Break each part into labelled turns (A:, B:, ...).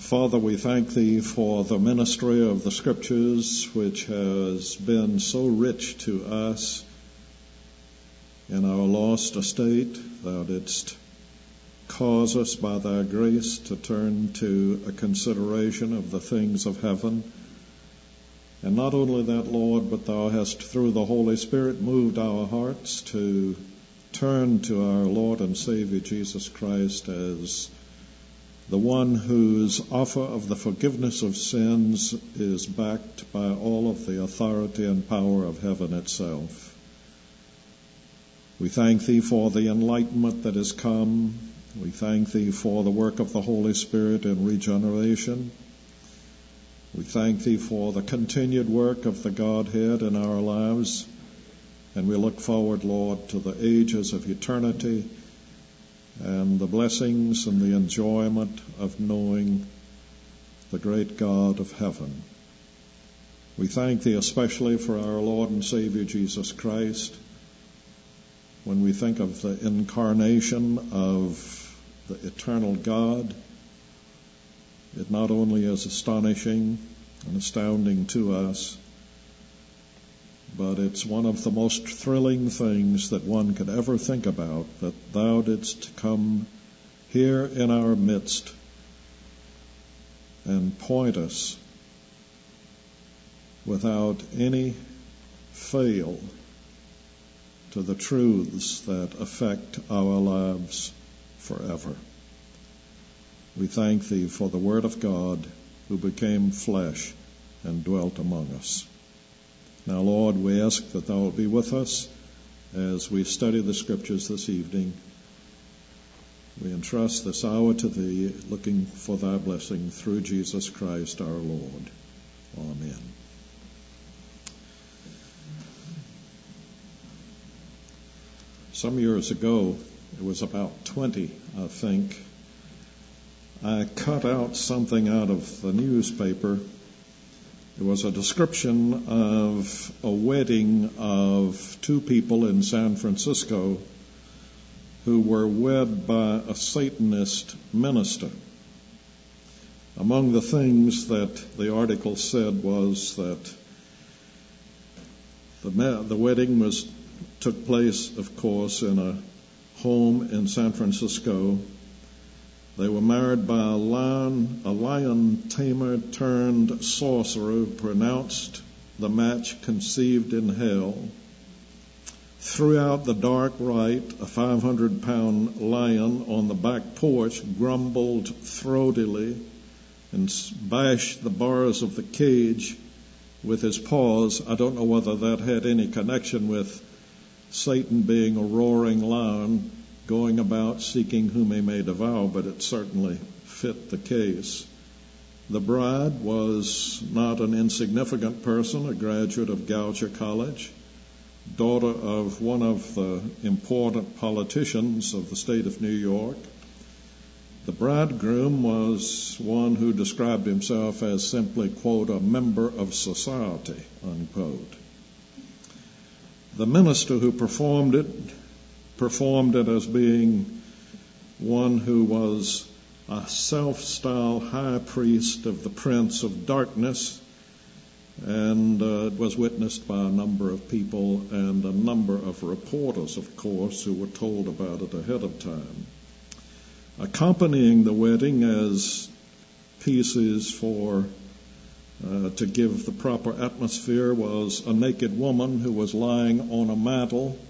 A: Father, we thank Thee for the ministry of the Scriptures, which has been so rich to us in our lost estate. Thou didst cause us by Thy grace to turn to a consideration of the things of heaven. And not only that, Lord, but Thou hast, through the Holy Spirit, moved our hearts to turn to our Lord and Savior Jesus Christ as the one whose offer of the forgiveness of sins is backed by all of the authority and power of heaven itself. We thank Thee for the enlightenment that has come. We thank Thee for the work of the Holy Spirit in regeneration. We thank Thee for the continued work of the Godhead in our lives. And we look forward, Lord, to the ages of eternity and the blessings and the enjoyment of knowing the great God of heaven. We thank Thee especially for our Lord and Savior Jesus Christ. When we think of the incarnation of the eternal God, it not only is astonishing and astounding to us, but it's one of the most thrilling things that one could ever think about, that Thou didst come here in our midst and point us without any fail to the truths that affect our lives forever. We thank Thee for the Word of God who became flesh and dwelt among us. Now, Lord, we ask that Thou will be with us as we study the Scriptures this evening. We entrust this hour to Thee, looking for Thy blessing through Jesus Christ our Lord. Amen. Some years ago, it was about 20, I think, I cut out something out of the newspaper. It was a description of a wedding of two people in San Francisco who were wed by a Satanist minister. Among the things that the article said was that the wedding took place, of course, in a home in San Francisco. They were married by a lion tamer turned sorcerer who pronounced the match conceived in hell. Throughout the dark rite, a 500-pound lion on the back porch grumbled throatily and bashed the bars of the cage with his paws. I don't know whether that had any connection with Satan being a roaring lion going about seeking whom he may devour, but it certainly fit the case. The bride was not an insignificant person, a graduate of Goucher College, daughter of one of the important politicians of the state of New York. The bridegroom was one who described himself as simply, quote, a member of society, unquote. The minister who performed it as being one who was a self-styled high priest of the Prince of Darkness, and it was witnessed by a number of people and a number of reporters, of course, who were told about it ahead of time. Accompanying the wedding as pieces to give the proper atmosphere was a naked woman who was lying on a mantle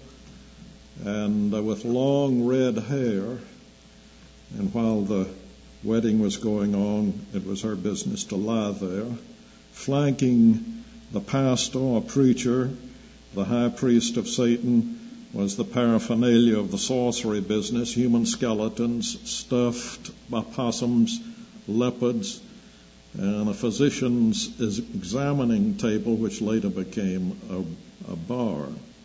A: and with long red hair. And while the wedding was going on, it was her business to lie there. Flanking the pastor or preacher, the high priest of Satan, was the paraphernalia of the sorcery business: human skeletons, stuffed opossums, leopards, and a physician's examining table, which later became a bar.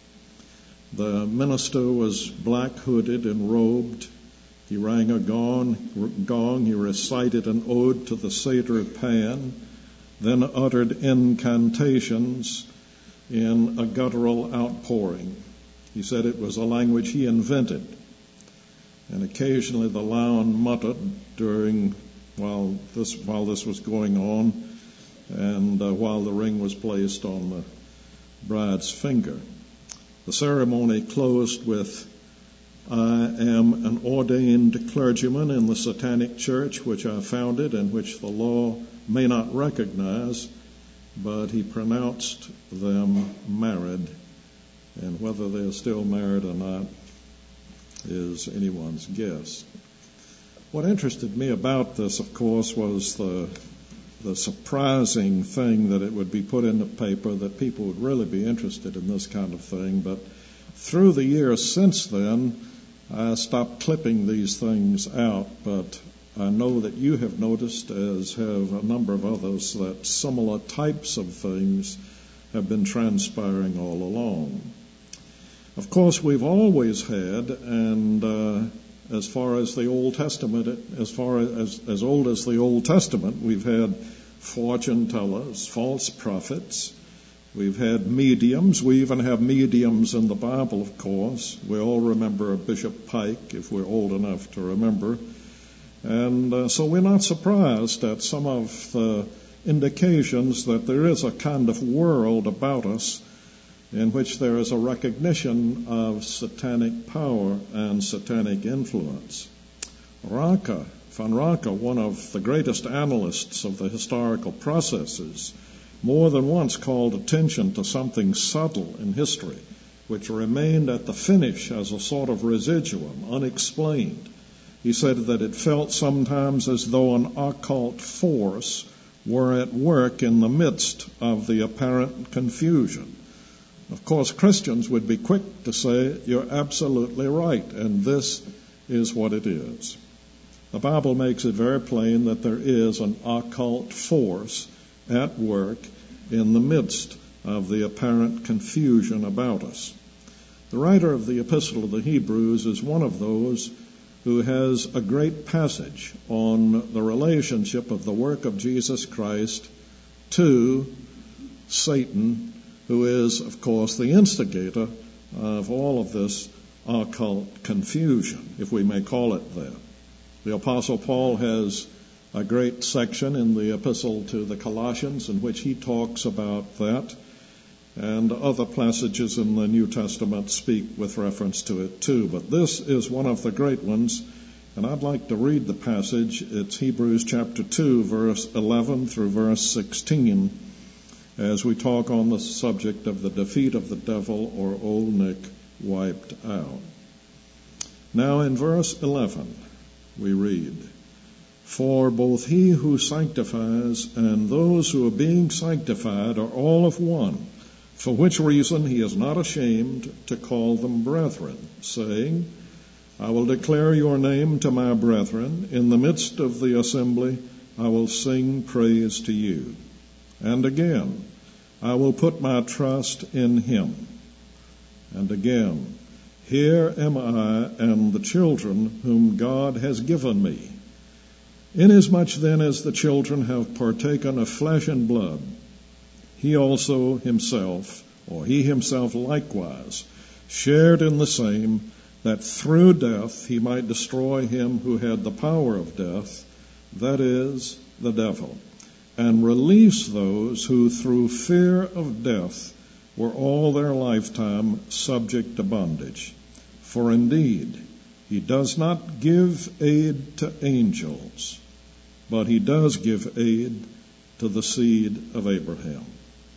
A: The minister was black-hooded and robed. He rang a gong. He recited an ode to the satyr Pan, then uttered incantations in a guttural outpouring. He said it was a language he invented. And occasionally the lion muttered during while this was going on, and while the ring was placed on the bride's finger. The ceremony closed with, "I am an ordained clergyman in the Satanic Church, which I founded and which the law may not recognize," but he pronounced them married, and whether they're still married or not is anyone's guess. What interested me about this, of course, was the surprising thing that it would be put in the paper, that people would really be interested in this kind of thing. But through the years since then, I stopped clipping these things out, but I know that you have noticed, as have a number of others, that similar types of things have been transpiring all along. Of course, we've always had, and as far as the Old Testament, as old as the Old Testament, we've had fortune tellers, false prophets. We've had mediums. We even have mediums in the Bible, of course. We all remember Bishop Pike, if we're old enough to remember. And so we're not surprised at some of the indications that there is a kind of world about us in which there is a recognition of satanic power and satanic influence. Van Rake, one of the greatest analysts of the historical processes, more than once called attention to something subtle in history, which remained at the finish as a sort of residuum, unexplained. He said that it felt sometimes as though an occult force were at work in the midst of the apparent confusion. Of course, Christians would be quick to say, "You're absolutely right, and this is what it is." The Bible makes it very plain that there is an occult force at work in the midst of the apparent confusion about us. The writer of the Epistle to the Hebrews is one of those who has a great passage on the relationship of the work of Jesus Christ to Satan, who is, of course, the instigator of all of this occult confusion, if we may call it that. The Apostle Paul has a great section in the Epistle to the Colossians in which he talks about that, and other passages in the New Testament speak with reference to it too. But this is one of the great ones, and I'd like to read the passage. It's Hebrews chapter 2, verse 11 through verse 16, as we talk on the subject of the defeat of the devil, or Old Nick wiped out. Now in verse 11 we read, "For both he who sanctifies and those who are being sanctified are all of one, for which reason he is not ashamed to call them brethren, saying, I will declare your name to my brethren. In the midst of the assembly I will sing praise to you. And again, I will put my trust in him. And again, here am I and the children whom God has given me. Inasmuch then as the children have partaken of flesh and blood, he himself likewise shared in the same, that through death he might destroy him who had the power of death, that is, the devil, and release those who through fear of death were all their lifetime subject to bondage. For indeed, he does not give aid to angels, but he does give aid to the seed of Abraham."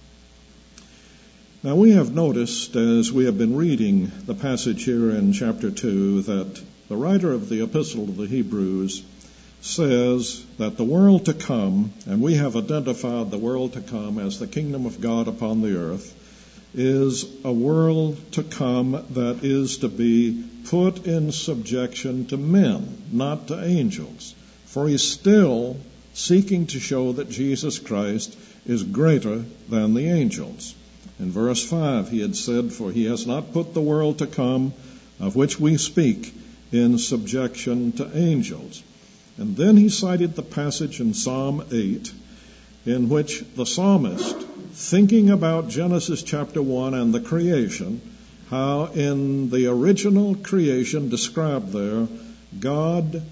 A: Now we have noticed, as we have been reading the passage here in chapter 2, that the writer of the Epistle to the Hebrews says that the world to come, and we have identified the world to come as the kingdom of God upon the earth, is a world to come that is to be put in subjection to men, not to angels. For he's still seeking to show that Jesus Christ is greater than the angels. In verse 5 he had said, "For he has not put the world to come, of which we speak, in subjection to angels." And then he cited the passage in Psalm 8, in which the psalmist, thinking about Genesis chapter 1 and the creation, how in the original creation described there, God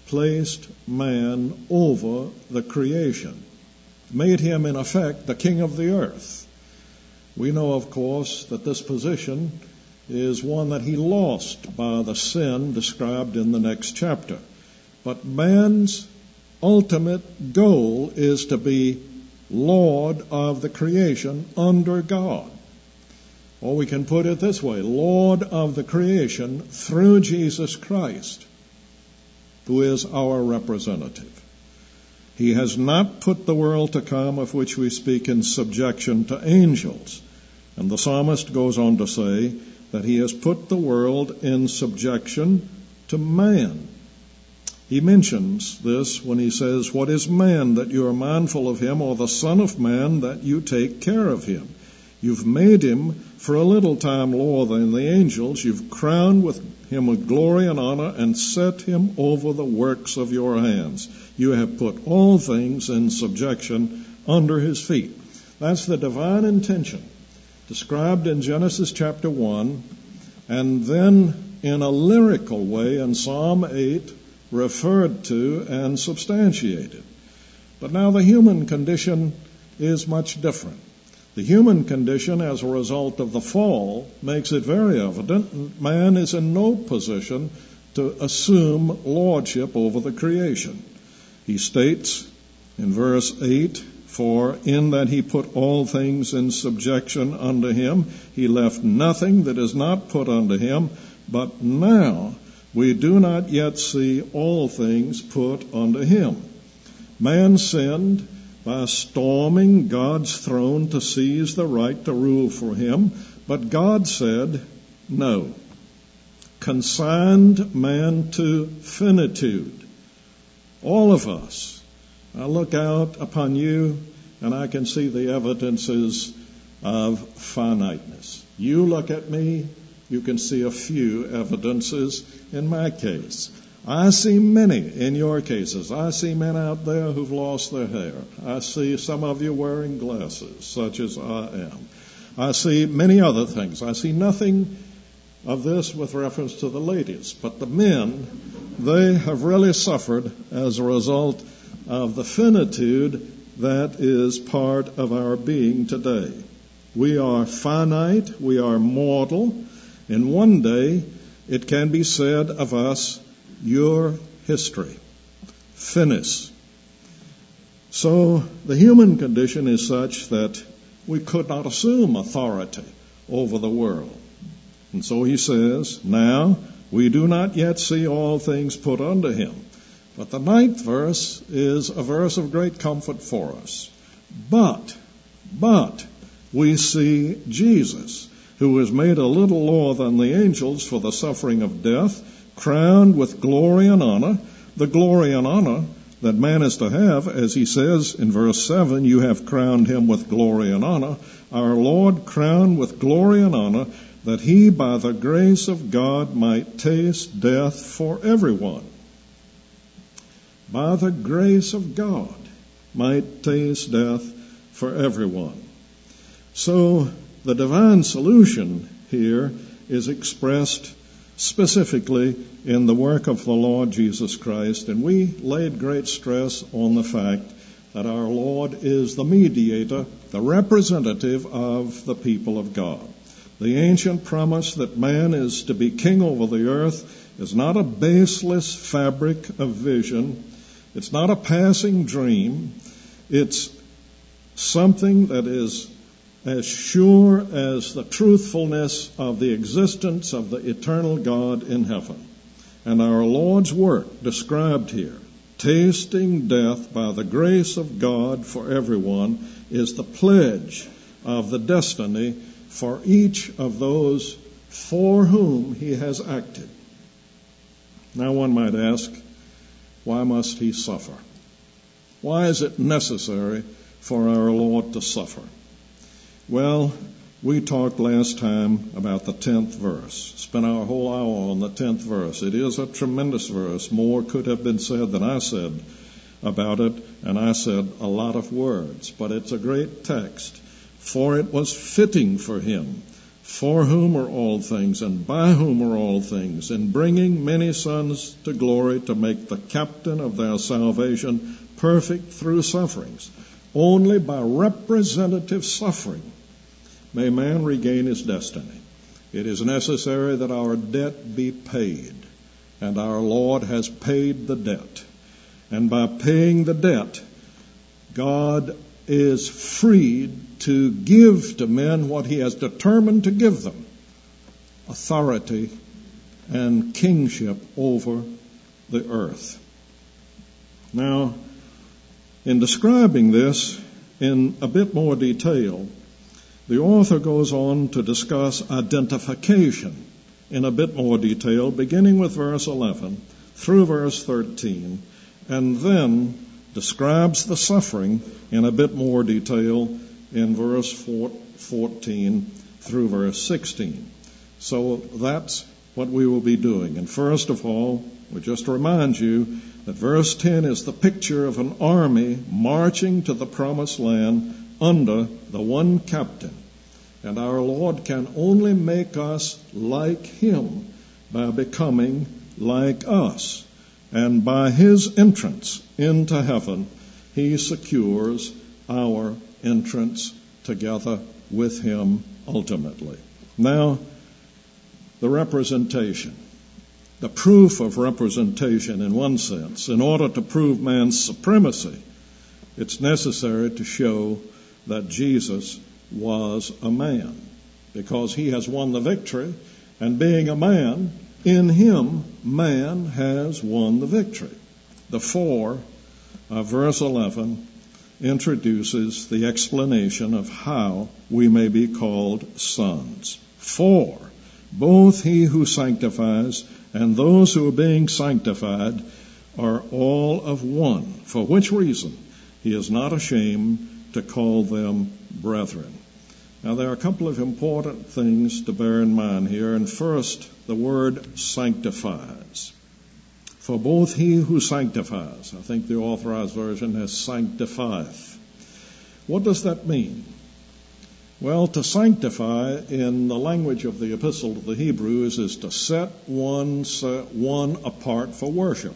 A: placed man over the creation, made him in effect the king of the earth. We know, of course, that this position is one that he lost by the sin described in the next chapter. But man's ultimate goal is to be Lord of the creation under God. Or we can put it this way, Lord of the creation through Jesus Christ, who is our representative. He has not put the world to come of which we speak in subjection to angels. And the psalmist goes on to say that he has put the world in subjection to man. He mentions this when he says, "What is man that you are mindful of him, or the son of man that you take care of him? You've made him for a little time lower than the angels. You've crowned him with glory and honor and set him over the works of your hands. You have put all things in subjection under his feet." That's the divine intention described in Genesis chapter 1, and then in a lyrical way in Psalm 8 referred to and substantiated. But now the human condition is much different. The human condition, as a result of the fall, makes it very evident man is in no position to assume lordship over the creation. He states in verse 8, "For in that he put all things in subjection unto him, he left nothing that is not put unto him. But now we do not yet see all things put unto him." Man sinned by storming God's throne to seize the right to rule for him, but God said no, consigned man to finitude. All of us. I look out upon you and I can see the evidences of finiteness. You look at me, you can see a few evidences in my case. I see many in your cases. I see men out there who've lost their hair. I see some of you wearing glasses, such as I am. I see many other things. I see nothing of this with reference to the ladies. But the men, they have really suffered as a result of the finitude that is part of our being today. We are finite, we are mortal, and one day it can be said of us, "Your history." Finis. So the human condition is such that we could not assume authority over the world. And so he says, "Now we do not yet see all things put unto him." But the 9th verse is a verse of great comfort for us. But we see Jesus, who was made a little lower than the angels for the suffering of death, crowned with glory and honor, the glory and honor that man is to have, as he says in verse 7, "You have crowned him with glory and honor." Our Lord crowned with glory and honor, that he by the grace of God might taste death for everyone. By the grace of God might taste death for everyone. So the divine solution here is expressed specifically in the work of the Lord Jesus Christ, and we laid great stress on the fact that our Lord is the mediator, the representative of the people of God. The ancient promise that man is to be king over the earth is not a baseless fabric of vision. It's not a passing dream. It's something that is as sure as the truthfulness of the existence of the eternal God in heaven. And our Lord's work described here, tasting death by the grace of God for everyone, is the pledge of the destiny for each of those for whom he has acted. Now one might ask, why must he suffer? Why is it necessary for our Lord to suffer? Well, we talked last time about the 10th verse. Spent our whole hour on the 10th verse. It is a tremendous verse. More could have been said than I said about it, and I said a lot of words. But it's a great text. For it was fitting for him, for whom are all things, and by whom are all things, in bringing many sons to glory, to make the captain of their salvation perfect through sufferings. Only by representative suffering may man regain his destiny. It is necessary that our debt be paid, and our Lord has paid the debt. And by paying the debt, God is freed to give to men what he has determined to give them: authority and kingship over the earth. Now, in describing this in a bit more detail, the author goes on to discuss identification in a bit more detail, beginning with verse 11 through verse 13, and then describes the suffering in a bit more detail in verse 14 through verse 16. So that's what we will be doing. And first of all, we just remind you that verse 10 is the picture of an army marching to the promised land under the one captain. And our Lord can only make us like him by becoming like us. And by his entrance into heaven, he secures our entrance together with him ultimately. Now, the representation. The proof of representation, in one sense. In order to prove man's supremacy, it's necessary to show that Jesus was a man, because he has won the victory, and being a man, in him man has won the victory. The 4 of verse 11 introduces the explanation of how we may be called sons. For both he who sanctifies and those who are being sanctified are all of one, for which reason he is not ashamed to call them brethren. Now, there are a couple of important things to bear in mind here. And first, the word sanctifies. For both he who sanctifies, I think the Authorized Version has sanctifieth. What does that mean? Well, to sanctify in the language of the Epistle to the Hebrews is to set one apart for worship.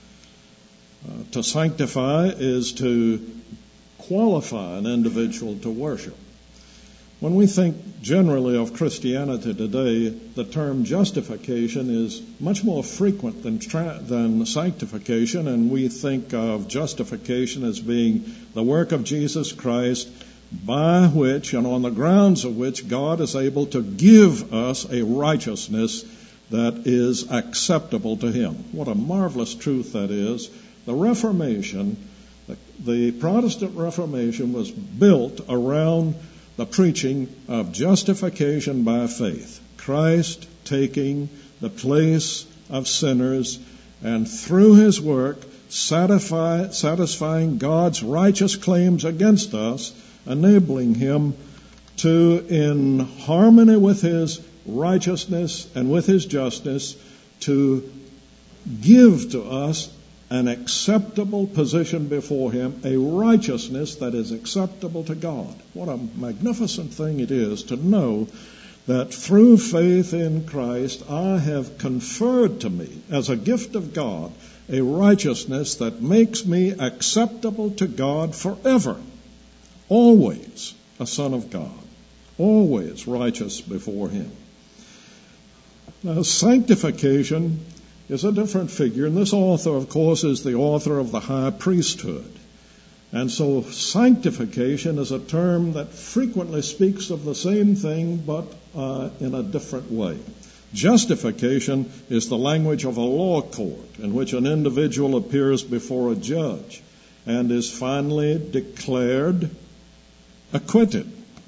A: To sanctify is to qualify an individual to worship. When we think generally of Christianity today, the term justification is much more frequent than sanctification, and we think of justification as being the work of Jesus Christ, by which and on the grounds of which God is able to give us a righteousness that is acceptable to him. What a marvelous truth that is. The Reformation, the Protestant Reformation, was built around the preaching of justification by faith. Christ taking the place of sinners, and through his work satisfying God's righteous claims against us, enabling him to, in harmony with his righteousness and with his justice, to give to us an acceptable position before him, a righteousness that is acceptable to God. What a magnificent thing it is to know that through faith in Christ I have conferred to me as a gift of God a righteousness that makes me acceptable to God forever. Always a son of God, always righteous before him. Now, sanctification is a different figure, and this author, of course, is the author of the high priesthood. And so sanctification is a term that frequently speaks of the same thing, but in a different way. Justification is the language of a law court in which an individual appears before a judge and is finally declared acquitted.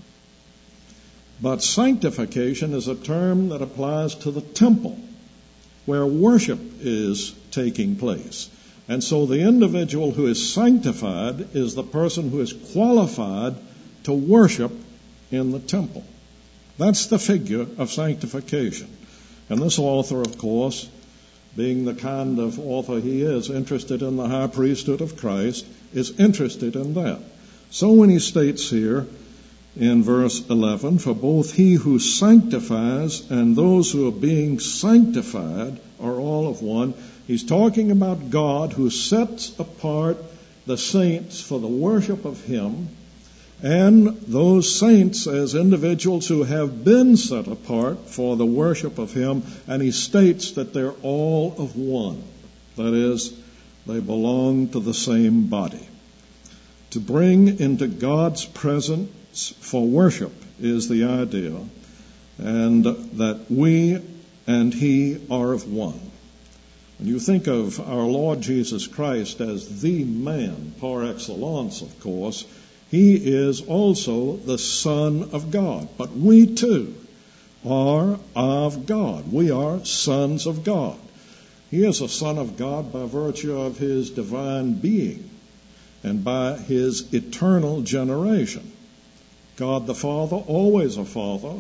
A: But sanctification is a term that applies to the temple, where worship is taking place. And so the individual who is sanctified is the person who is qualified to worship in the temple. That's the figure of sanctification. And this author, of course, being the kind of author he is, interested in the high priesthood of Christ, is interested in that. So when he states here in verse 11, for both he who sanctifies and those who are being sanctified are all of one. He's talking about God who sets apart the saints for the worship of him, and those saints as individuals who have been set apart for the worship of him, and he states that they're all of one. That is, they belong to the same body. To bring into God's presence for worship is the idea, and that we and he are of one. When you think of our Lord Jesus Christ as the man par excellence, of course, he is also the Son of God. But we too are of God. We are sons of God. He is a son of God by virtue of his divine being and by his eternal generation. God the Father, always a father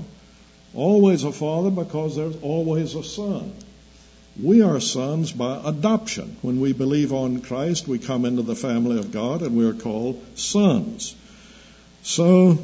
A: because there's always a son. We are sons by adoption. When we believe on Christ, we come into the family of God and we are called sons. So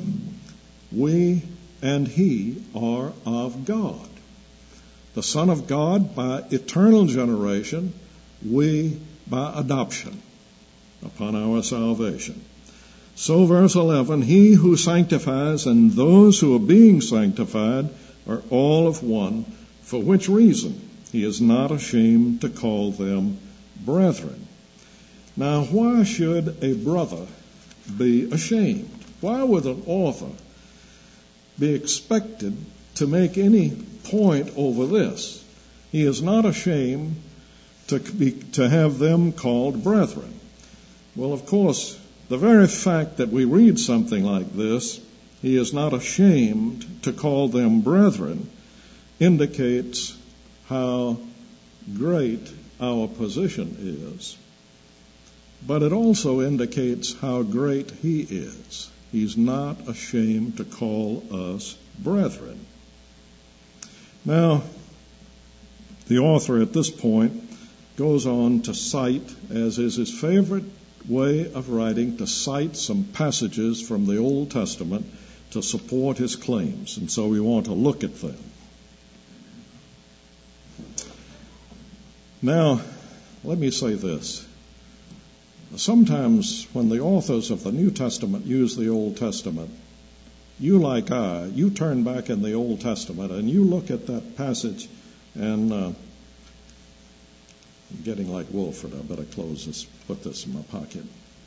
A: we and he are of God. The Son of God by eternal generation, we by adoption upon our salvation. So verse 11, he who sanctifies and those who are being sanctified are all of one, for which reason he is not ashamed to call them brethren. Now, why should a brother be ashamed? Why would an author be expected to make any point over this? He is not ashamed to have them called brethren. Well, of course, the very fact that we read something like this, he is not ashamed to call them brethren, indicates how great our position is. But it also indicates how great he is. He's not ashamed to call us brethren. Now, the author at this point goes on to cite, as is his favorite way of writing, to cite some passages from the Old Testament to support his claims. And so we want to look at them. Now, let me say this. Sometimes when the authors of the New Testament use the Old Testament, you like I, you turn back in the Old Testament and you look at that passage and I'm getting like Wilfred. I better close this, put this in my pocket.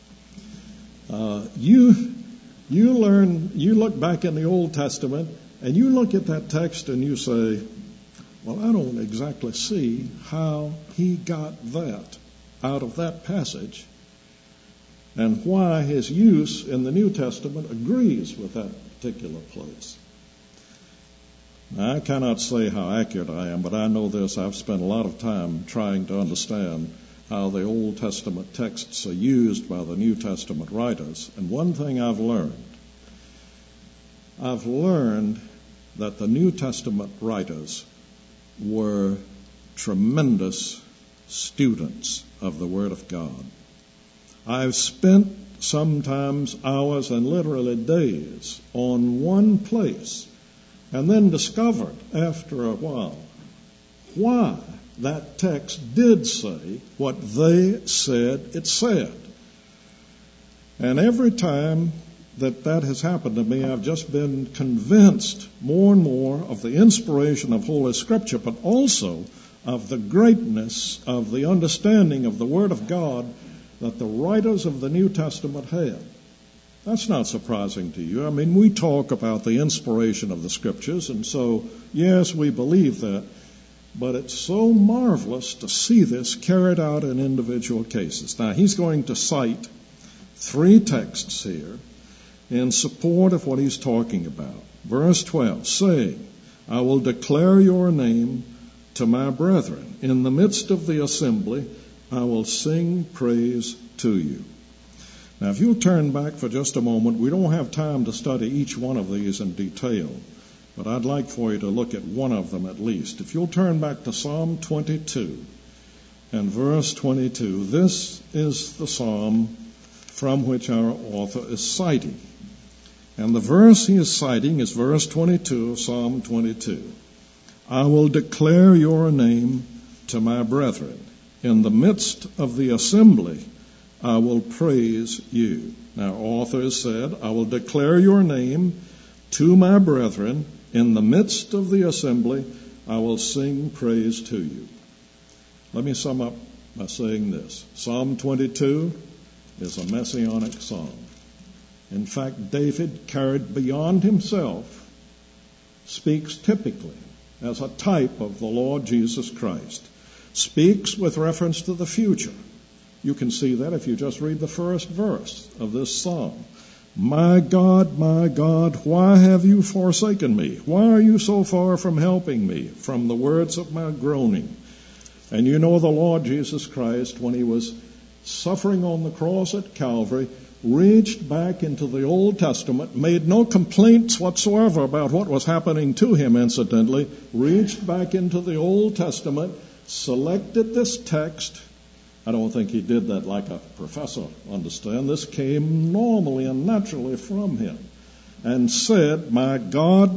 A: You look back in the Old Testament and you look at that text and you say, well, I don't exactly see how he got that out of that passage and why his use in the New Testament agrees with that particular place. Now, I cannot say how accurate I am, but I know this. I've spent a lot of time trying to understand how the Old Testament texts are used by the New Testament writers. And one thing I've learned that the New Testament writers were tremendous students of the Word of God. I've spent sometimes hours and literally days on one place and then discovered after a while why that text did say what they said it said. And every time that has happened to me, I've just been convinced more and more of the inspiration of Holy Scripture, but also of the greatness of the understanding of the Word of God that the writers of the New Testament had. That's not surprising to you. I mean, we talk about the inspiration of the Scriptures, and so, yes, we believe that, but it's so marvelous to see this carried out in individual cases. Now, he's going to cite 3 texts here in support of what he's talking about. Verse 12, saying, I will declare your name to my brethren. In the midst of the assembly, I will sing praise to you. Now, if you'll turn back for just a moment, we don't have time to study each one of these in detail, but I'd like for you to look at one of them at least. If you'll turn back to Psalm 22 and verse 22, this is the psalm from which our author is citing. And the verse he is citing is verse 22 of Psalm 22. I will declare your name to my brethren. In the midst of the assembly, I will praise you. Now, authors said, I will declare your name to my brethren. In the midst of the assembly, I will sing praise to you. Let me sum up by saying this. Psalm 22 is a messianic psalm. In fact, David, carried beyond himself, speaks typically as a type of the Lord Jesus Christ. Speaks with reference to the future. You can see that if you just read the first verse of this psalm. My God, why have you forsaken me? Why are you so far from helping me? From the words of my groaning. And you know the Lord Jesus Christ, when he was suffering on the cross at Calvary, reached back into the Old Testament, made no complaints whatsoever about what was happening to him, incidentally, reached back into the Old Testament, selected this text. I don't think he did that like a professor, understand. This came normally and naturally from him. And said, my God,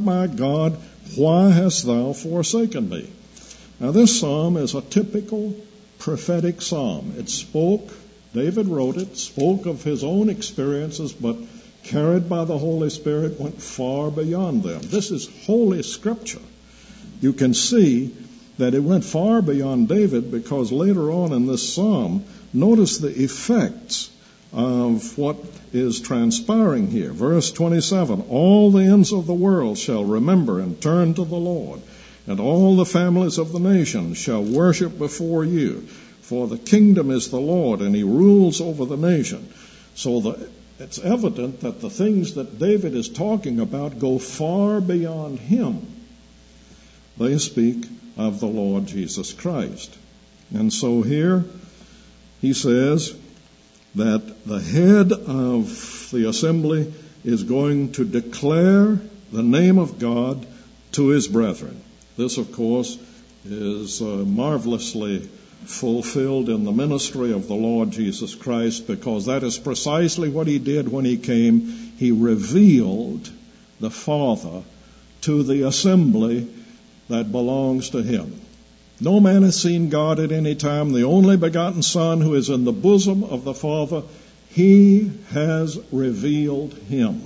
A: why hast thou forsaken me? Now this psalm is a typical prophetic psalm. It spoke, David wrote it, spoke of his own experiences, but carried by the Holy Spirit went far beyond them. This is Holy Scripture. You can see that it went far beyond David because later on in this psalm, notice the effects of what is transpiring here. Verse 27, all the ends of the world shall remember and turn to the Lord, and all the families of the nations shall worship before you. For the kingdom is the Lord, and he rules over the nation. So it's evident that the things that David is talking about go far beyond him. They speak of the Lord Jesus Christ. And so here he says that the head of the assembly is going to declare the name of God to his brethren. This, of course, is marvelously fulfilled in the ministry of the Lord Jesus Christ, because that is precisely what he did when he came. He revealed the Father to the assembly that belongs to him. No man has seen God at any time. The only begotten Son, who is in the bosom of the Father, he has revealed him.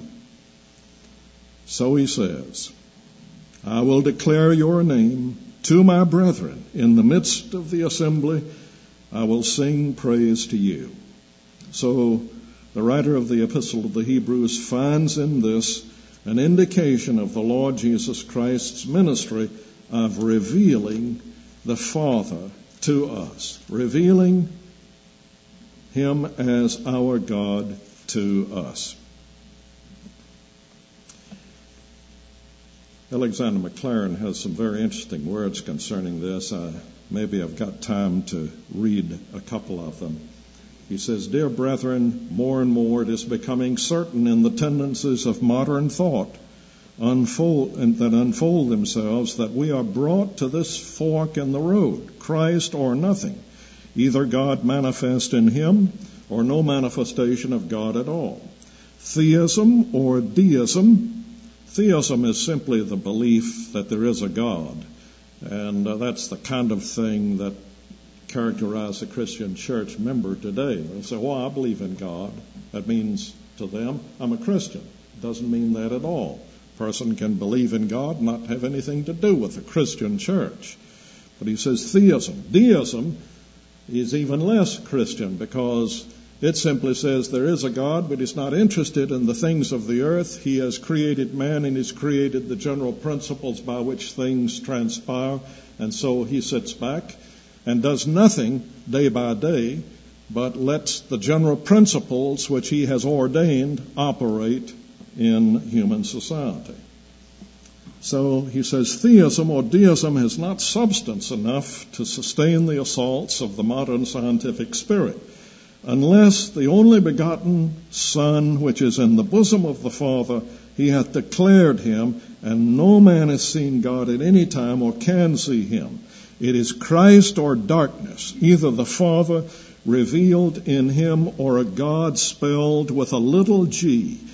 A: So he says, I will declare your name to my brethren. In the midst of the assembly, I will sing praise to you. So the writer of the Epistle of the Hebrews finds in this an indication of the Lord Jesus Christ's ministry of revealing the Father to us, revealing him as our God to us. Alexander Maclaren has some very interesting words concerning this. Maybe I've got time to read a couple of them. He says, Dear brethren, more and more it is becoming certain in the tendencies of modern thought that unfold themselves that we are brought to this fork in the road, Christ or nothing, either God manifest in him or no manifestation of God at all. Theism or deism. Theism is simply the belief that there is a God, and that's the kind of thing that characterizes a Christian church member today. They say, well, I believe in God. That means to them, I'm a Christian. Doesn't mean that at all. A person can believe in God and not have anything to do with a Christian church. But he says theism. Deism is even less Christian, because it simply says there is a God, but he's not interested in the things of the earth. He has created man, and he's created the general principles by which things transpire. And so he sits back and does nothing day by day, but lets the general principles which he has ordained operate in human society. So he says theism or deism has not substance enough to sustain the assaults of the modern scientific spirit, unless the only begotten Son, which is in the bosom of the Father, he hath declared him, and no man has seen God at any time or can see him. It is Christ or darkness, either the Father revealed in him or a God spelled with a little g,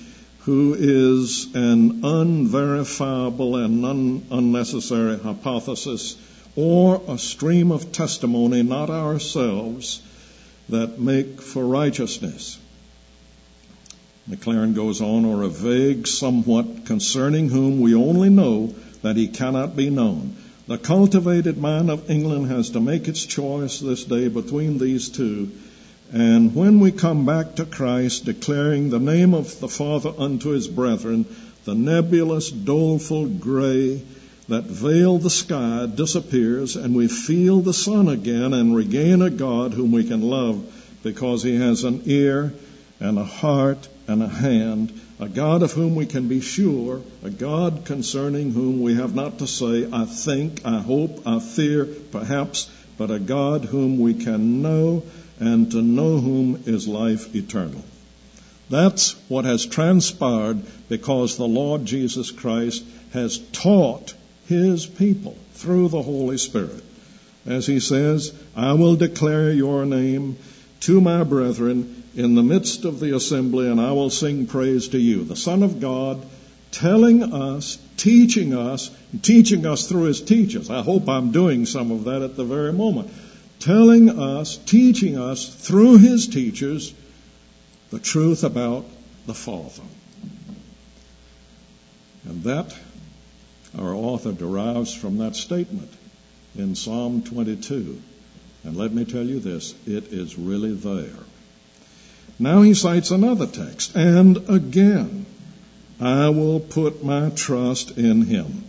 A: who is an unverifiable and unnecessary hypothesis or a stream of testimony, not ourselves, that make for righteousness. Maclaren goes on, or a vague somewhat concerning whom we only know that he cannot be known. The cultivated mind of England has to make its choice this day between these two. And when we come back to Christ, declaring the name of the Father unto his brethren, the nebulous, doleful gray that veiled the sky disappears, and we feel the sun again and regain a God whom we can love because he has an ear and a heart and a hand, a God of whom we can be sure, a God concerning whom we have not to say, I think, I hope, I fear, perhaps, but a God whom we can know, and to know whom is life eternal. That's what has transpired because the Lord Jesus Christ has taught his people through the Holy Spirit. As he says, I will declare your name to my brethren in the midst of the assembly, and I will sing praise to you. The Son of God telling us, teaching us through his teachers. I hope I'm doing some of that at the very moment. Telling us, teaching us through his teachers the truth about the Father. And that our author derives from that statement in Psalm 22. And let me tell you this, it is really there. Now he cites another text, and again, I will put my trust in him.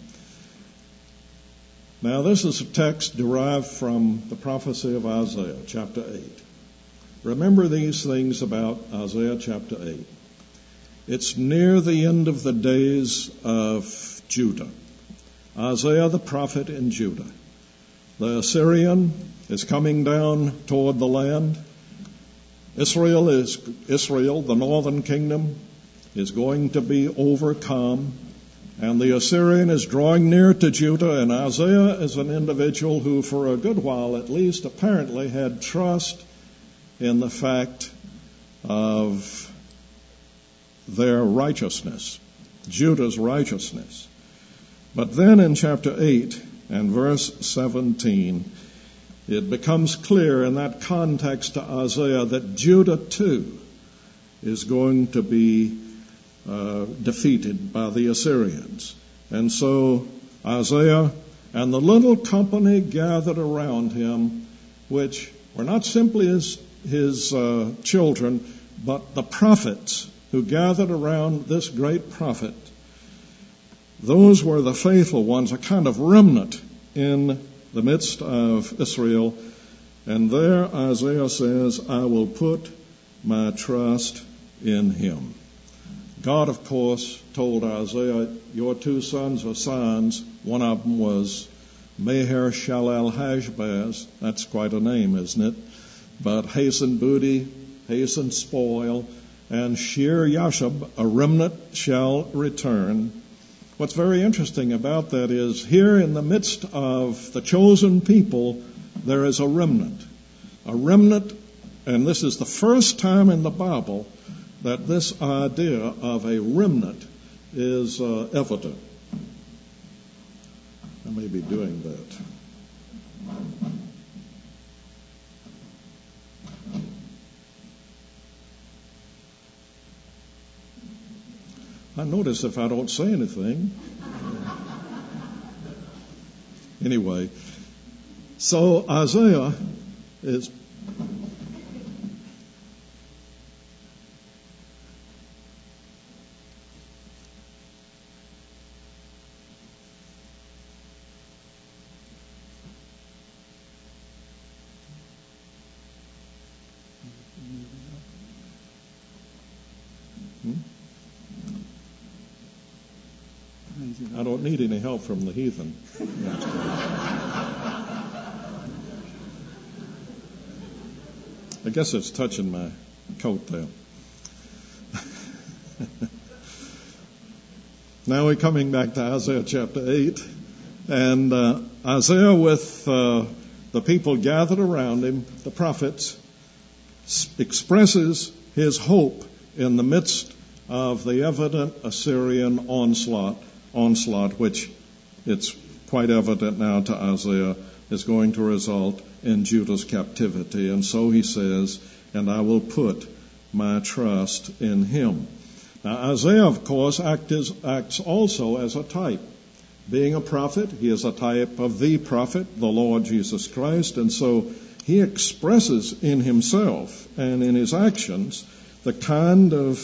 A: Now this is a text derived from the prophecy of Isaiah, chapter 8. Remember these things about Isaiah chapter 8. It's near the end of the days of Judah. Isaiah the prophet in Judah. The Assyrian is coming down toward the land. Israel, the northern kingdom, is going to be overcome. And the Assyrian is drawing near to Judah, and Isaiah is an individual who, for a good while at least, apparently had trust in the fact of their righteousness, Judah's righteousness. But then in chapter 8 and verse 17, it becomes clear in that context to Isaiah that Judah too is going to be defeated by the Assyrians. And so Isaiah and the little company gathered around him, which were not simply his children, but the prophets who gathered around this great prophet. Those were the faithful ones, a kind of remnant in the midst of Israel. And there Isaiah says, I will put my trust in him. God, of course, told Isaiah, your two sons are signs. One of them was Maher-shalal-Hashbaz. That's quite a name, isn't it? But hasten booty, hasten spoil, and Shear-Yashub, a remnant, shall return. What's very interesting about that is here in the midst of the chosen people, there is a remnant. A remnant, and this is the first time in the Bible that this idea of a remnant is evident. I may be doing that. I notice if I don't say anything. Anyway, so Isaiah is... I don't need any help from the heathen. I guess it's touching my coat there. Now we're coming back to Isaiah chapter 8. And Isaiah with the people gathered around him, the prophets, expresses his hope in the midst of the evident Assyrian onslaught, which it's quite evident now to Isaiah is going to result in Judah's captivity. And so he says, and I will put my trust in him. Now, Isaiah, of course, acts also as a type. Being a prophet, he is a type of the prophet, the Lord Jesus Christ, and so he expresses in himself and in his actions the kind of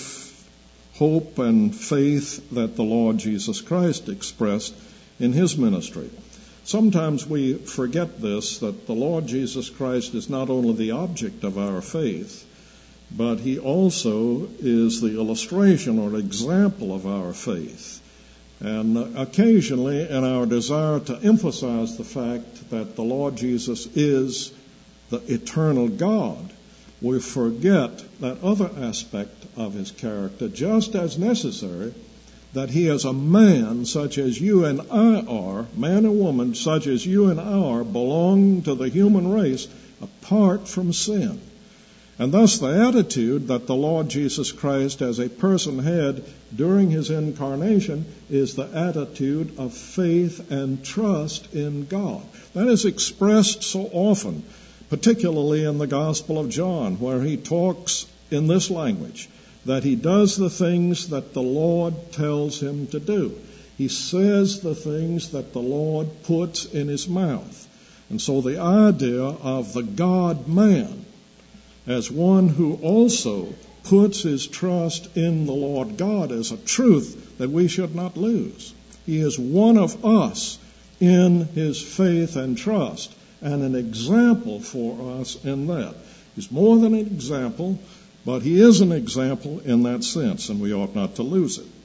A: hope and faith that the Lord Jesus Christ expressed in his ministry. Sometimes we forget this, that the Lord Jesus Christ is not only the object of our faith, but he also is the illustration or example of our faith. And occasionally, in our desire to emphasize the fact that the Lord Jesus is the eternal God, we forget that other aspect of his character, just as necessary, that he is a man such as you and I are, man and woman such as you and I are, belong to the human race apart from sin. And thus the attitude that the Lord Jesus Christ as a person had during his incarnation is the attitude of faith and trust in God. That is expressed so often, particularly in the Gospel of John, where he talks in this language, that he does the things that the Lord tells him to do. He says the things that the Lord puts in his mouth. And so the idea of the God-man as one who also puts his trust in the Lord God is a truth that we should not lose. He is one of us in his faith and trust, and an example for us in that. He's more than an example, but he is an example in that sense, and we ought not to lose it.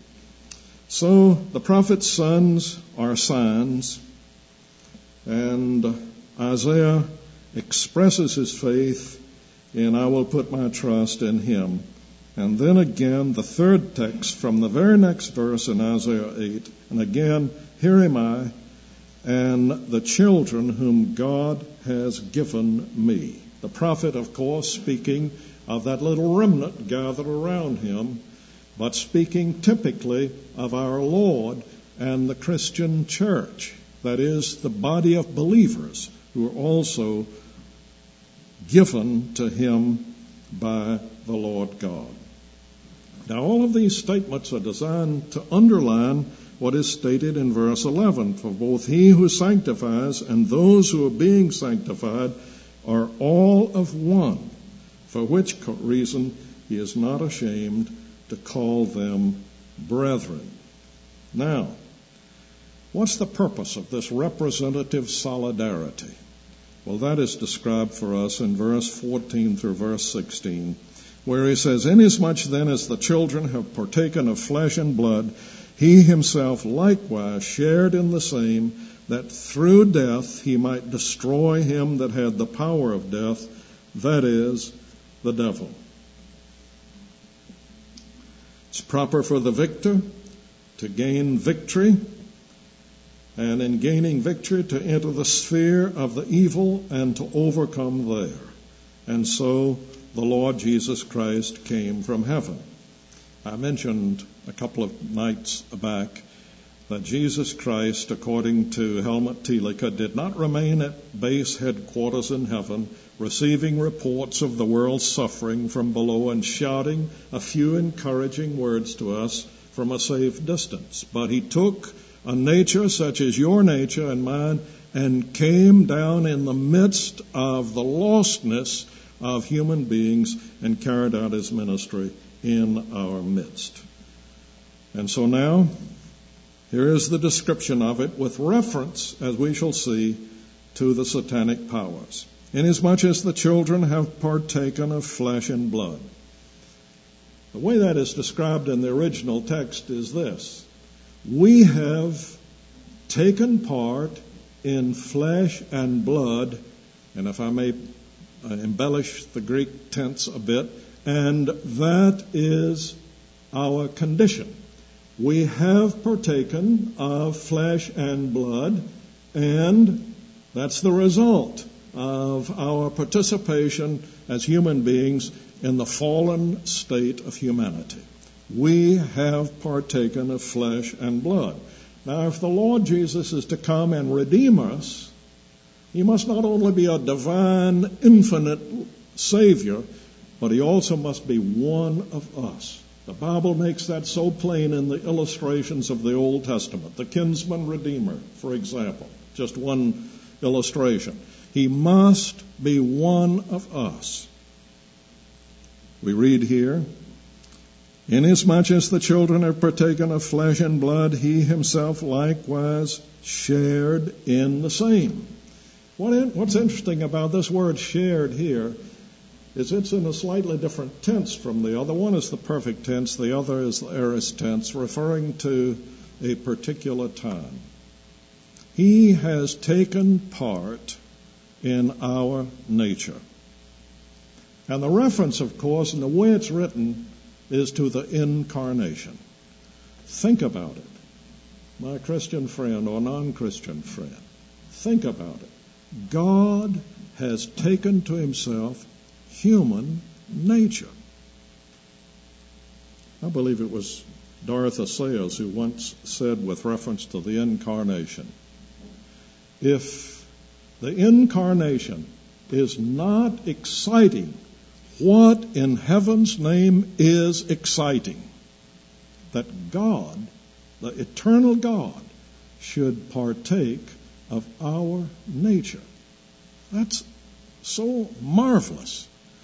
A: So the prophet's sons are signs, and Isaiah expresses his faith in I will put my trust in him. And then again, the third text from the very next verse in Isaiah 8, and again, here am I, and the children whom God has given me. The prophet, of course, speaking of that little remnant gathered around him, but speaking typically of our Lord and the Christian church, that is, the body of believers who are also given to him by the Lord God. Now, all of these statements are designed to underline what is stated in verse 11. For both he who sanctifies and those who are being sanctified are all of one, for which reason he is not ashamed to call them brethren. Now, what's the purpose of this representative solidarity? Well, that is described for us in verse 14 through verse 16, where he says, Inasmuch then as the children have partaken of flesh and blood, he himself likewise shared in the same, that through death he might destroy him that had the power of death, that is, the devil. It's proper for the victor to gain victory, and in gaining victory to enter the sphere of the evil and to overcome there. And so the Lord Jesus Christ came from heaven. I mentioned a couple of nights back that Jesus Christ, according to Helmut Thielicke, did not remain at base headquarters in heaven, receiving reports of the world's suffering from below and shouting a few encouraging words to us from a safe distance. But he took a nature such as your nature and mine and came down in the midst of the lostness of human beings and carried out his ministry in our midst. And so now, here is the description of it with reference, as we shall see, to the satanic powers. Inasmuch as the children have partaken of flesh and blood. The way that is described in the original text is this. We have taken part in flesh and blood, and if I may embellish the Greek tense a bit, and that is our condition. We have partaken of flesh and blood, and that's the result of our participation as human beings in the fallen state of humanity. we have partaken of flesh and blood. Now, if the Lord Jesus is to come and redeem us, he must not only be a divine, infinite Savior, but he also must be one of us. The Bible makes that so plain in the illustrations of the Old Testament. The kinsman redeemer, for example, just one illustration. He must be one of us. We read here, inasmuch as the children have partaken of flesh and blood, he himself likewise shared in the same. What's interesting about this word shared here is it's in a slightly different tense from the other. One is the perfect tense, the other is the aorist tense, referring to a particular time. He has taken part in our nature. And the reference, of course, and the way it's written is to the incarnation. Think about it, my Christian friend or non-Christian friend. Think about it. God has taken to himself human nature. I believe it was Dorothy Sayers who once said with reference to the incarnation, if the incarnation is not exciting, what in heaven's name is exciting? That God, the eternal God, should partake of our nature. That's so marvelous.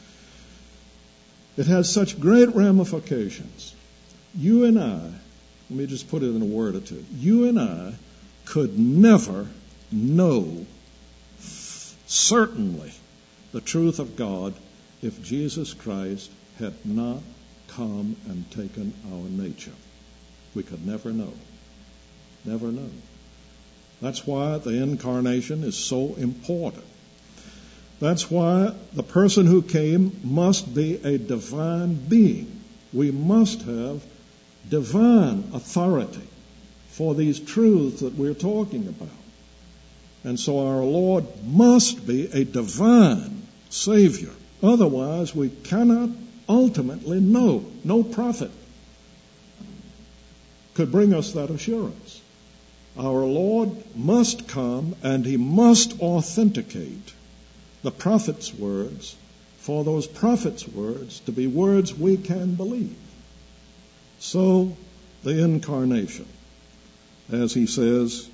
A: It has such great ramifications. You and I, let me just put it in a word or two, you and I could never know certainly the truth of God if Jesus Christ had not come and taken our nature. We could never know. Never know. That's why the incarnation is so important. That's why the person who came must be a divine being. We must have divine authority for these truths that we're talking about. And so our Lord must be a divine Savior. Otherwise, we cannot ultimately know. No prophet could bring us that assurance. Our Lord must come and he must authenticate the prophet's words for those prophets' words to be words we can believe. So, the incarnation, as he says,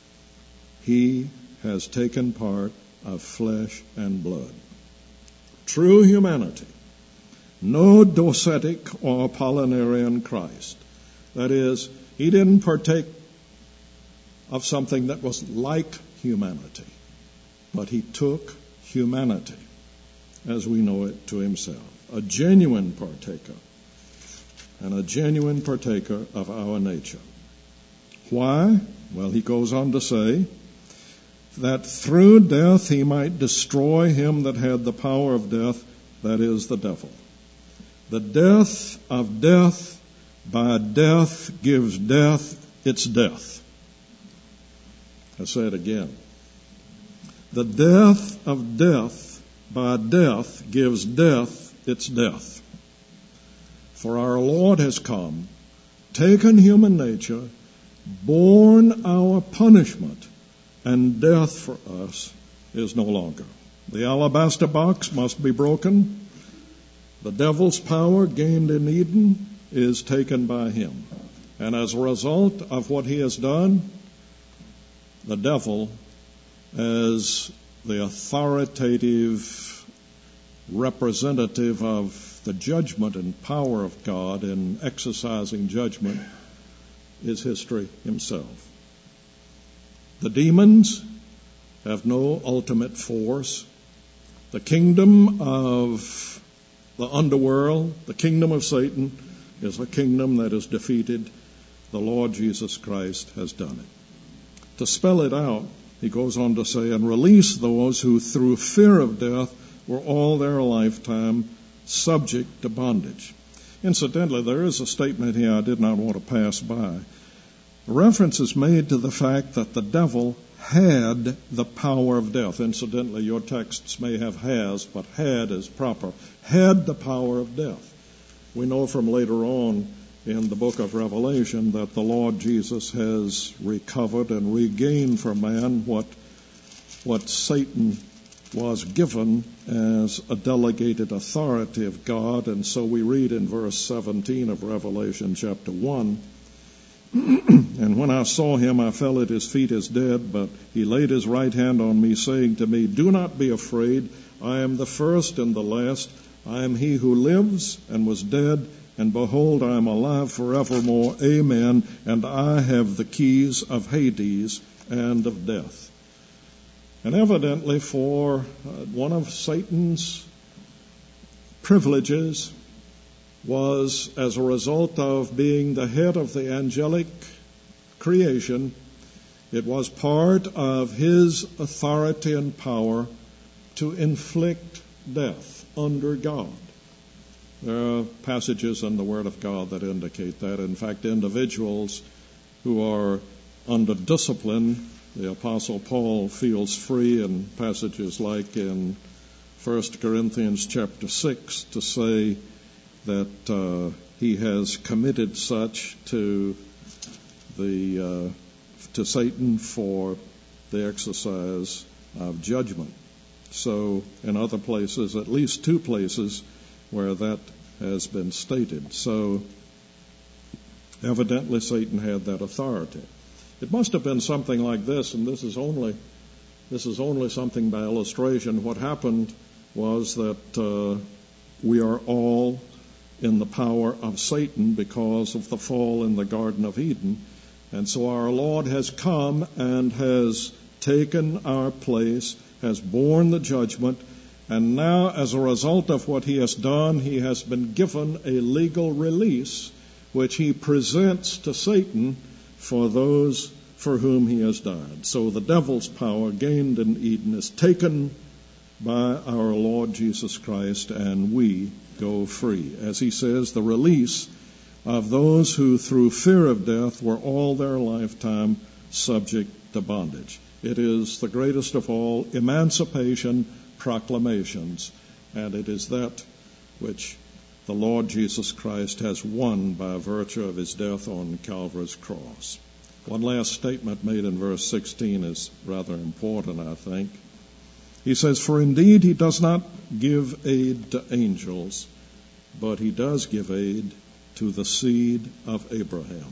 A: he has taken part of flesh and blood. True humanity, no docetic or Apollinarian Christ. That is, he didn't partake of something that was like humanity, but he took humanity as we know it to himself. A genuine partaker, and a genuine partaker of our nature. Why? Well, he goes on to say that through death he might destroy him that had the power of death, that is, the devil. The death of death by death gives death its death. I say it again. The death of death by death gives death its death. For our Lord has come, taken human nature, borne our punishment, and death for us is no longer. The alabaster box must be broken. The devil's power gained in Eden is taken by him. And as a result of what he has done, the devil, as the authoritative representative of the judgment and power of God in exercising judgment, is history himself. The demons have no ultimate force. The kingdom of the underworld, the kingdom of Satan, is a kingdom that is defeated. The Lord Jesus Christ has done it. To spell it out, he goes on to say, and release those who through fear of death were all their lifetime subject to bondage. Incidentally, there is a statement here I did not want to pass by. The reference is made to the fact that the devil had the power of death. Incidentally, your texts may have has, but had is proper. Had the power of death. We know from later on in the book of Revelation that the Lord Jesus has recovered and regained for man what Satan was given as a delegated authority of God. And so we read in verse 17 of Revelation chapter 1, and when I saw him, I fell at his feet as dead, but he laid his right hand on me, saying to me, do not be afraid. I am the first and the last. I am he who lives and was dead, and behold, I am alive forevermore. Amen. And I have the keys of Hades and of death. And evidently for one of Satan's privileges was, as a result of being the head of the angelic creation, it was part of his authority and power to inflict death under God. There are passages in the Word of God that indicate that. In fact, individuals who are under discipline, the Apostle Paul feels free in passages like in 1 Corinthians chapter 6 to say that he has committed such to Satan for the exercise of judgment. So in other places, at least two places where that has been stated. So evidently Satan had that authority. It must have been something like this, and this is only something by illustration. What happened was that we are all in the power of Satan because of the fall in the Garden of Eden. And so our Lord has come and has taken our place, has borne the judgment, and now as a result of what he has done, he has been given a legal release which he presents to Satan for those for whom he has died. So the devil's power gained in Eden is taken by our Lord Jesus Christ, and we go free. As he says, the release of those who through fear of death were all their lifetime subject to bondage. It is the greatest of all emancipation proclamations, and it is that which the Lord Jesus Christ has won by virtue of his death on Calvary's cross. One last statement made in verse 16 is rather important, I think. He says, for indeed he does not give aid to angels, but he does give aid to the seed of Abraham.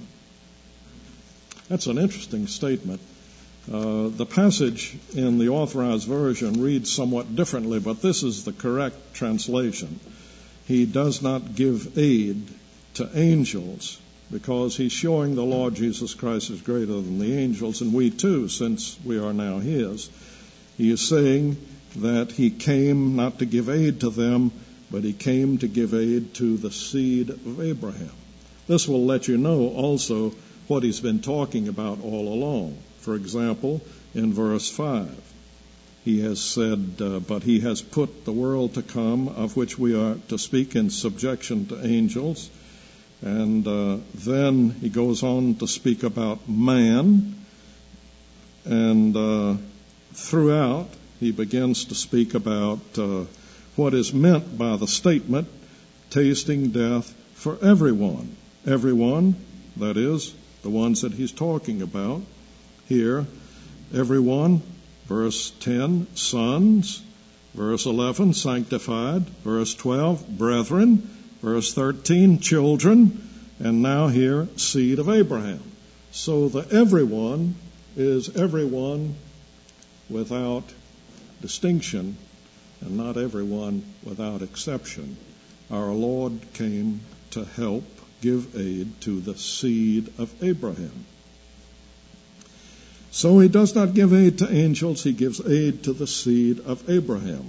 A: That's an interesting statement. The passage in the Authorized Version reads somewhat differently, but this is the correct translation. He does not give aid to angels, because he's showing the Lord Jesus Christ is greater than the angels, and we too, since we are now his. He is saying that he came not to give aid to them, but he came to give aid to the seed of Abraham. This will let you know also what he's been talking about all along. For example, in verse 5, he has said, but he has put the world to come, of which we are to speak, in subjection to angels. And then he goes on to speak about man. And throughout, he begins to speak about what is meant by the statement, tasting death for everyone. Everyone, that is, the ones that he's talking about here. Everyone, verse 10, sons. Verse 11, sanctified. Verse 12, brethren. Verse 13, children. And now here, seed of Abraham. So the everyone is everyone without distinction, and not everyone without exception. Our Lord came to help give aid to the seed of Abraham. So he does not give aid to angels, he gives aid to the seed of Abraham.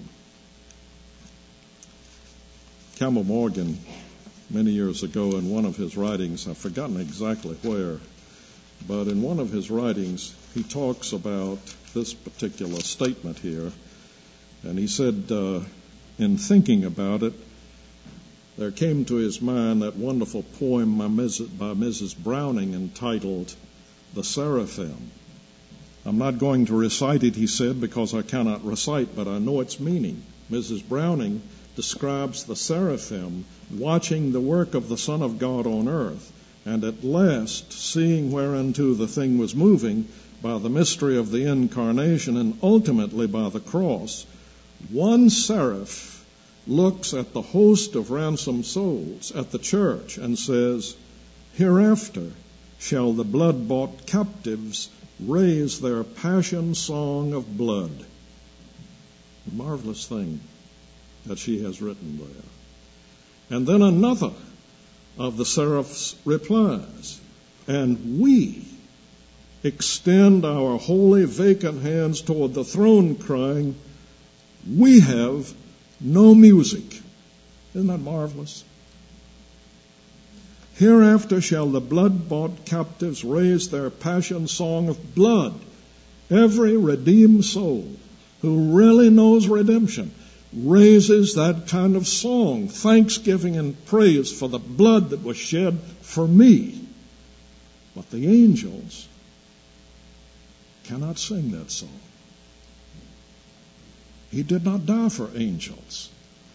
A: Campbell Morgan, many years ago, in one of his writings, I've forgotten exactly where, but in one of his writings, he talks about this particular statement here. And he said, in thinking about it, there came to his mind that wonderful poem by Mrs. Browning entitled The Seraphim. I'm not going to recite it, he said, because I cannot recite, but I know its meaning. Mrs. Browning describes the seraphim watching the work of the Son of God on earth, and at last seeing whereunto the thing was moving by the mystery of the incarnation and ultimately by the cross, one seraph looks at the host of ransomed souls at the church and says, "Hereafter shall the blood-bought captives raise their passion song of blood." A marvelous thing that she has written there. And then another of the seraphs replies, "And we extend our holy vacant hands toward the throne, crying, we have no music." Isn't that marvelous? Hereafter shall the blood-bought captives raise their passion song of blood. Every redeemed soul who really knows redemption raises that kind of song, thanksgiving and praise for the blood that was shed for me. But the angels cannot sing that song. He did not die for angels.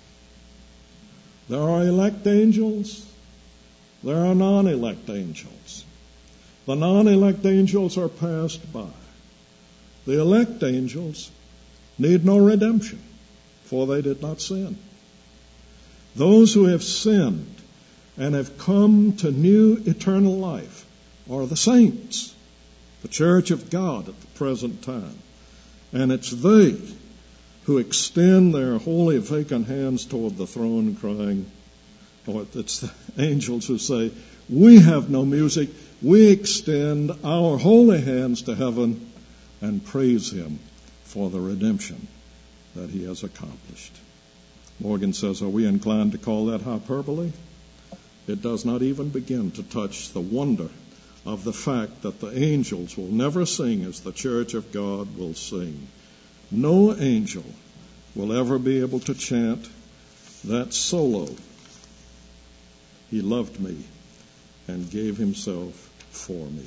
A: There are elect angels. There are non-elect angels. The non-elect angels are passed by. The elect angels need no redemption, for they did not sin. Those who have sinned and have come to new eternal life are the saints, the church of God at the present time. And it's they who extend their holy vacant hands toward the throne crying, or it's the angels who say, we have no music, we extend our holy hands to heaven and praise him for the redemption that he has accomplished. Morgan says, are we inclined to call that hyperbole? It does not even begin to touch the wonder of the fact that the angels will never sing as the church of God will sing. No angel will ever be able to chant that solo, "He loved me and gave himself for me."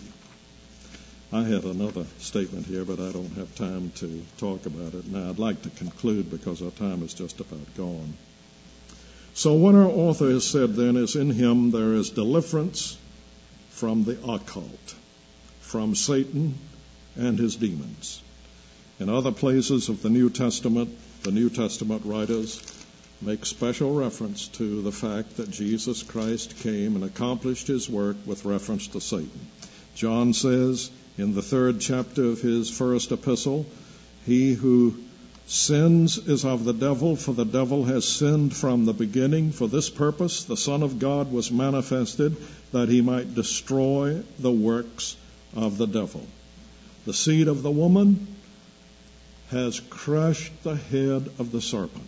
A: I had another statement here, but I don't have time to talk about it now. I'd like to conclude because our time is just about gone. So what our author has said then is, in him there is deliverance from the occult, from Satan and his demons. In other places of the New Testament writers make special reference to the fact that Jesus Christ came and accomplished his work with reference to Satan. John says in the 3rd chapter of his first epistle, he who sins is of the devil, for the devil has sinned from the beginning. For this purpose the Son of God was manifested, that he might destroy the works of the devil. The seed of the woman has crushed the head of the serpent.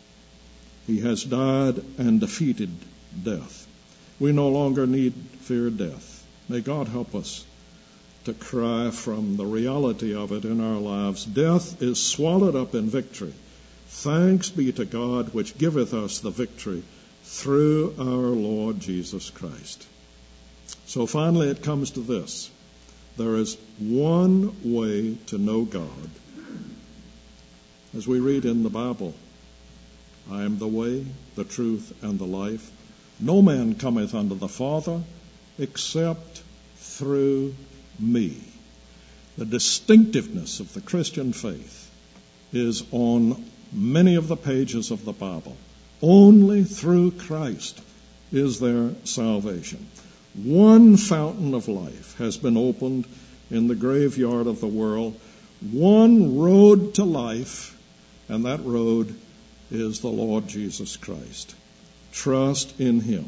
A: He has died and defeated death. We no longer need fear death. May God help us to cry from the reality of it in our lives. Death is swallowed up in victory. Thanks be to God which giveth us the victory through our Lord Jesus Christ. So finally it comes to this. There is one way to know God. As we read in the Bible, I am the way, the truth, and the life. No man cometh unto the Father except through me. The distinctiveness of the Christian faith is on many of the pages of the Bible. Only through Christ is there salvation. One fountain of life has been opened in the graveyard of the world. One road to life, and that road is the Lord Jesus Christ. Trust in him.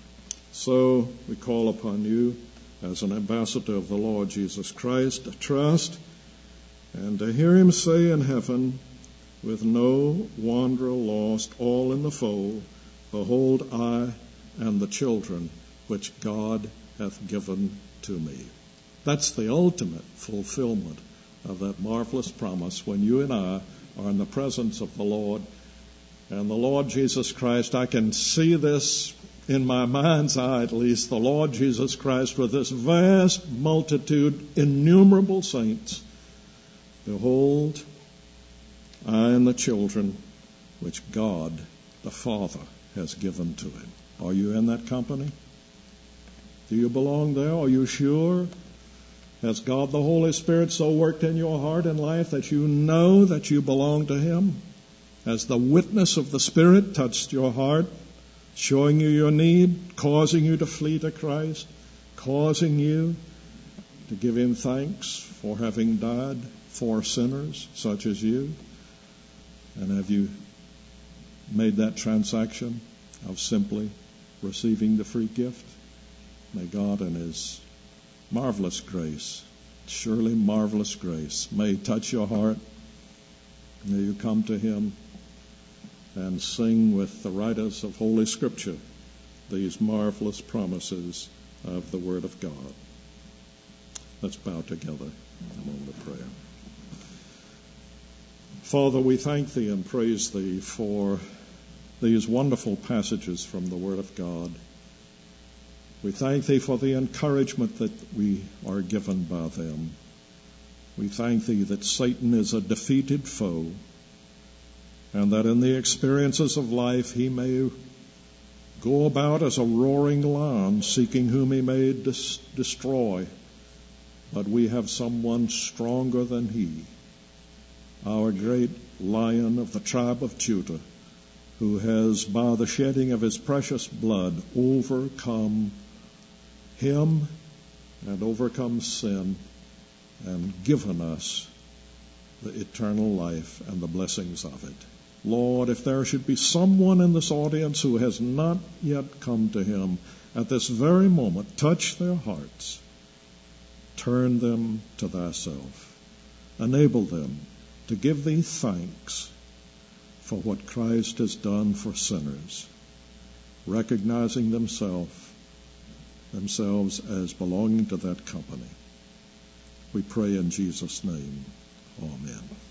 A: So we call upon you as an ambassador of the Lord Jesus Christ to trust and to hear him say in heaven, with no wanderer lost, all in the fold, behold, I and the children which God hath given to me. That's the ultimate fulfillment of that marvelous promise when you and I are in the presence of the Lord. And the Lord Jesus Christ, I can see this in my mind's eye at least, the Lord Jesus Christ with this vast multitude, innumerable saints. Behold, I and the children which God, the Father has given to him. Are you in that company? Do you belong there? Are you sure? Has God the Holy Spirit so worked in your heart and life that you know that you belong to him? Has the witness of the Spirit touched your heart, showing you your need, causing you to flee to Christ, causing you to give him thanks for having died for sinners such as you? And have you made that transaction of simply receiving the free gift? May God in his marvelous grace, surely marvelous grace, may touch your heart. May you come to him and sing with the writers of Holy Scripture these marvelous promises of the Word of God. Let's bow together in a moment of prayer. Father, we thank thee and praise thee for these wonderful passages from the Word of God. We thank thee for the encouragement that we are given by them. We thank thee that Satan is a defeated foe, and that in the experiences of life he may go about as a roaring lion, seeking whom he may destroy. But we have someone stronger than he, our great Lion of the tribe of Judah, who has, by the shedding of his precious blood, overcome him and overcome sin and given us the eternal life and the blessings of it. Lord, if there should be someone in this audience who has not yet come to him, at this very moment, touch their hearts. Turn them to thyself. Enable them to give thee thanks for what Christ has done for sinners, recognizing themselves as belonging to that company. We pray in Jesus' name. Amen.